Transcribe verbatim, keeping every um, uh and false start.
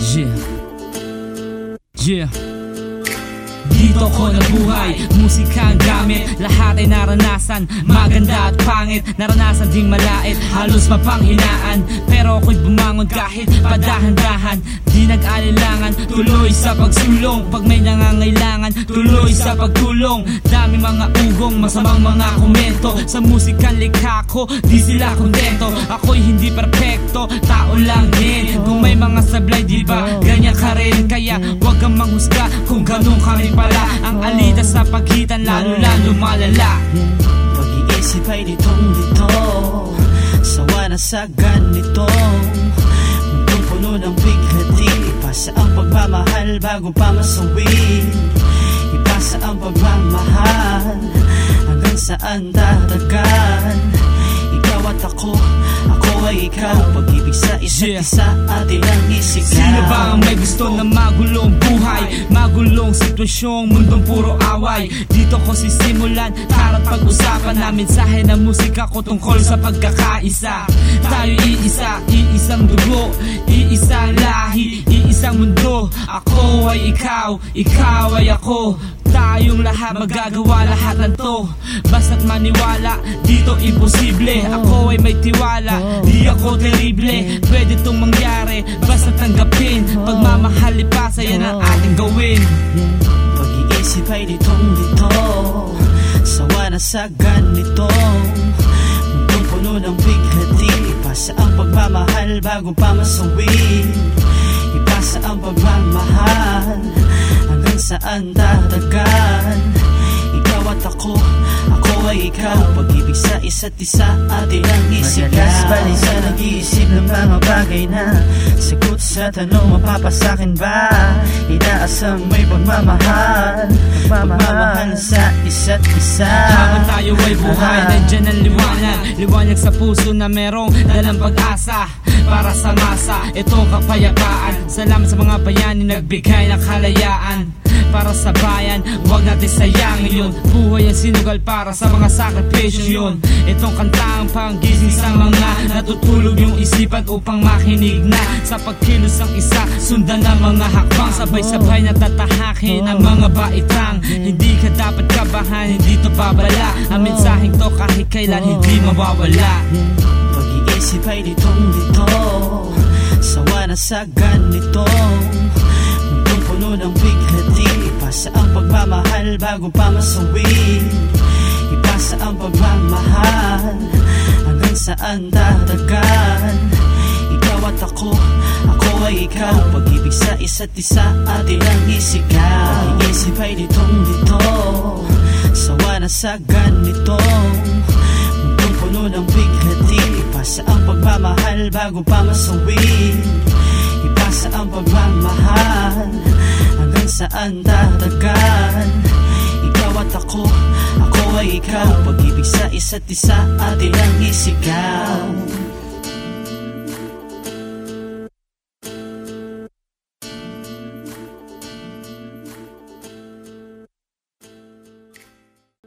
Yeah. Yeah. Dito ko nabuhay, musika ang gamit. Lahat ay naranasan, maganda at pangit. Naranasan ding malait, halos mapanghinaan. Pero ako'y bumangon kahit padahan-dahan. Di nag-alilangan, tuloy sa pagsulong. Pag may nangangailangan, tuloy sa pagtulong. Dami mga ugong, masamang mga komento. Sa musikan likha ko, di sila kontento. Ako'y hindi perfecto, tao lang din. Kung may mga sablay, di ba ganyan ka rin? Kaya wag kang manghusga kung ganun kami pala. Ang alita sa pagitan lalo-lalo malala. Pag-iisip ay ditong-dito, sawa na sa ganitong mundong puno ng bighati. Ipasa ang pagmamahal bago pa masawin. Ipasa ang pagmamahal hanggang saan dadagan. Ikaw at ako, ako ay ikaw. Pag-ibig sa isa't isa atin ang isigaw. Sino ba ang may gusto na magulong buhay? Magulong sitwasyong mundong puro away. Dito ko sisimulan, tara't pag-usapan na mensahe ng musika ko tungkol sa pagkakaisa. Tayo iisa, iisang dugo, iisang lahi, iisang mundo. Ako ay ikaw, ikaw ay ako. Tayong lahat magagawa lahat ng to. Basta't maniwala, dito imposible. Ako ay may tiwala, di ako terrible. Pwede tong mangyari, basta tanggapin. Pagmamahal ipasa, yan ang ating gawin. Pag-iisip ay ditong-dito, sawa na sa ganitong mundong puno ng bighati. Ipasa ang pagmamahal bago pa masawin. Ipasa ang pagmamahal hanggang saan dadagan. Ikaw at ako, ako ay ikaw. Pag-ibig sa isa't isa atin ang isigaw. Madalas balik sa nag-iisip ng mga bagay na sagot sa tanong mapapasakin ba? Inaasang may pagmamahal, pagmamahal sa isa't isa. Habang tayo ay buhay, nandyan ang liwanag. Liwanag sa puso na merong dalang pag-asa para sa masa, itong kapayapaan. Salamat sa mga bayani nagbigay ng kalayaan para sa bayan, huwag natin sayangin yun. Buhay ang sinugal para sa mga sakripisyo yun. Itong kantang panggising sa mga natutulog yung isipan upang makinig na sa pagkilos ang isa. Sundan ang mga hakbang, sabay-sabay na tatahakin ang mga baitang. Hindi ka dapat kabahan, hindi to babala. Ang mensaheng to kahit kailan hindi mawawala. Pag-iisip ay ditong-dito, sawa na sa ganitong mundong puno ng bighati. Ipasa ang pagmamahal bago pa masawin. Ipasa ang pagmamahal hanggang saan dadagan. Ikaw at ako, ako ay ikaw. Pag-ibig sa isa't isa atin ang isigaw. Pag-iisip ay ditong-dito, sawa na sa ganitong mundong puno ng bighati. Ipasa ang pagmamahal bago pa masawin. Ipasa ang pagmamahal hanggang saan dadagan. Ikaw at ako, ako ay ikaw. Pag-ibig sa isa't isa atin ang isigaw.